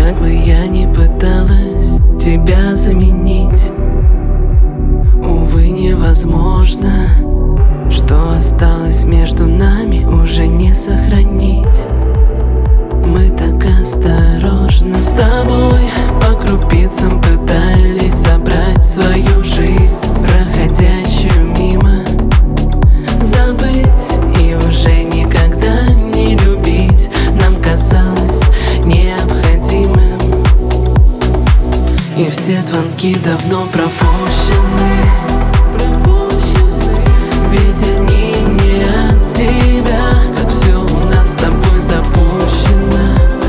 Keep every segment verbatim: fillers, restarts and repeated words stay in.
как бы я ни пыталась тебя заменить, увы, невозможно. Что осталось между нами, уже не сохранить. Мы так осторожно с тобой по крупицам пытались собрать свою жизнь, проходящую мимо, забыть и уже никогда не любить нам казалось необходимым. И все звонки давно пропущены, ведь они не от тебя. Как все у нас с тобой запущено,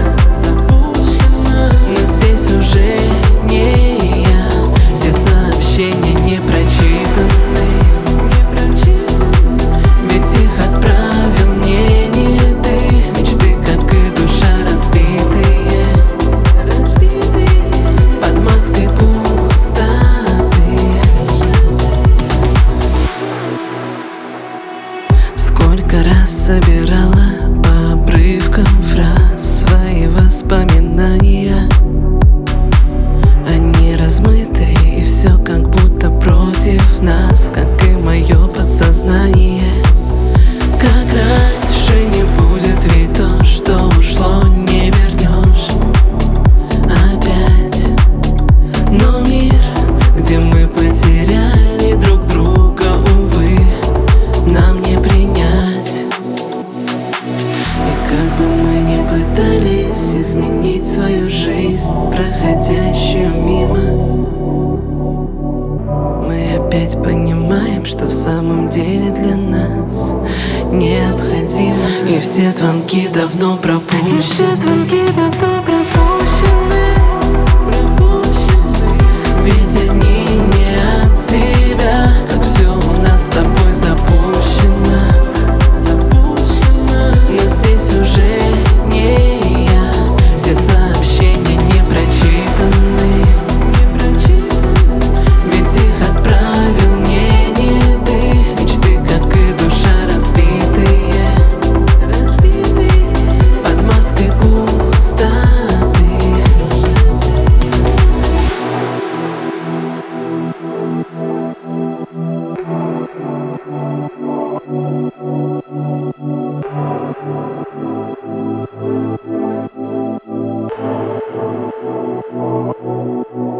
но здесь уже не я. Все сообщения не прочитаны, ведь их отправил мне не ты. Мечты, как и душа, разбитые под маской пустоты. Сколько раз собирала по обрывкам фраз свои воспоминания. Они размыты, и все как будто против нас, как и мое подсознание. Как раньше не будет, ведь то, что ушло, не вернешь опять. Но мир, где мы потеряли друг друга, увы, нам не принять. И как бы мы ни пытались изменить свою жизнь, проходящую мимо, мы опять понимаем, что в самом деле для нас необходимо. И все звонки давно пропущены, и все звонки давно пропущены, ведь они не от тебя. Как все у нас с тобой запущено, но здесь уже не я. Все сообщения не прочитаны, ведь их отправил мне не ты. Мечты, как и душа, разбитые под маской пустоты. Thank you.